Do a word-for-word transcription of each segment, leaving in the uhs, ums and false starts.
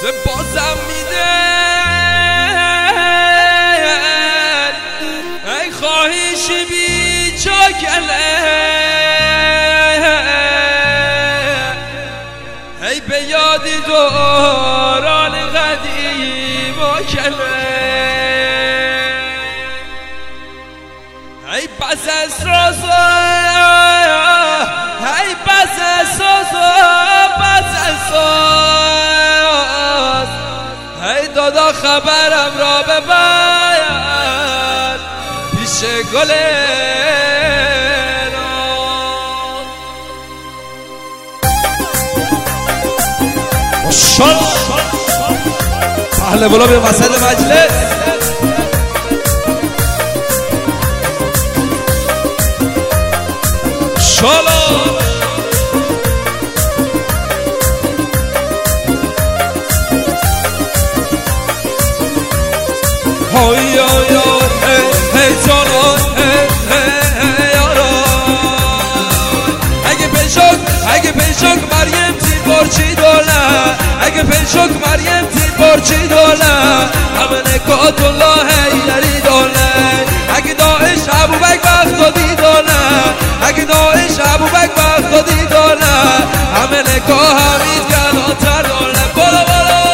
بازم میده ای خواهش بی چاکله ای به یادی دوران قدیم و کله ای بس از رازا ای بس از رازا بس از راز ای دادا خبرم را ببر پیش گله اهل بالا به وسط مجلس شالا های یار هی جانان هی یاران اگه پنشک اگه پنشک مریم تیر بارچی دوله اگه پنشک مریم تیر بارچی دوله همه نکات الله هیدری دوله اگه داعش ابوبکر بغدادی دوله اگه داعش ابوبکر بغدادی دوله همه نکا حمید گلاتر دوله بالا بالا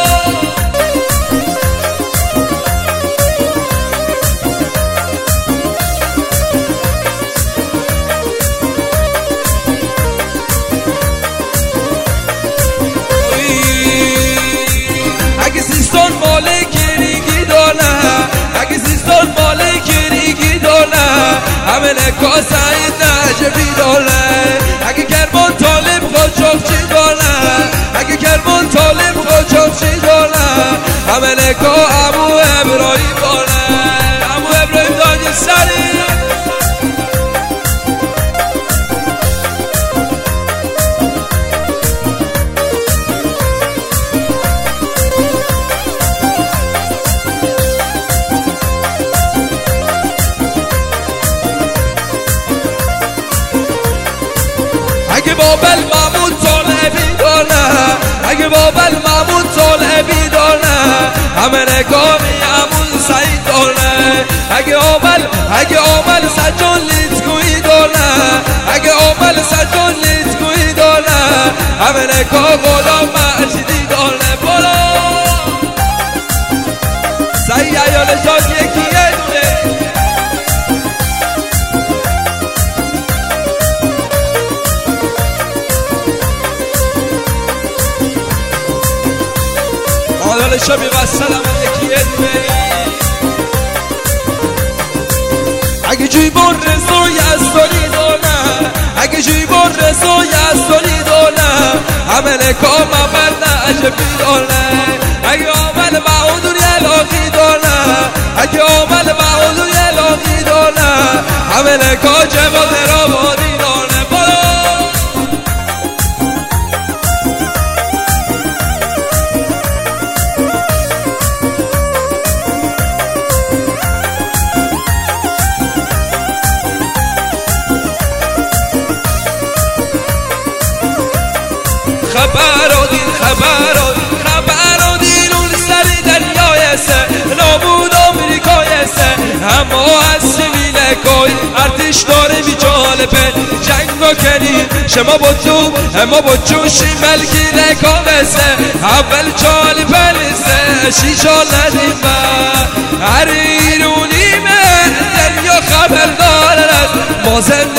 اگه سیستان مالک ریگی دوله اگه سیستان مالک ریگی دوله همه نکا سعید نجفی دوله اگه کرمان طالب خاچاقچی دوله اگه کرمان طالب خاچاقچی دوله همه نکا ابو ابراهیم دوله ابو ابراهیم داج سری اگه بابل محمود طالبی دانه اگه بابل محمود طالبی دانه همه نگامی همون سعید دانه اگه آمل اگه آمل سجان لیتگویی دانه اگه آمل سجان لیتگویی دانه همه نگاه غلام مجیدی دانه بالا سعید ایال جان یکیه دونه آدال شبی و سلام یکیه دونه اگه جیبون رسو یزدانی دونه اگه جیبون رسو یزدانی دونه همه نکا محمد نجفی دونه اگه آمل معودون یلاقی دونه اگه آمل معودون یلاقی دونه همه نکا جواد رابادی دونه بالا خبرادین خبرادین خبرادین اون سری دریای سه نابود آمریکای سه اما از سویل کوی ارتش داره بی جالبه جنگ و کنید شما با تو اما با جوشی ملکی رکامسه اول چالی پلیسه شیشا ندیمه هر ایرونی من دریا خبردار از ما زنده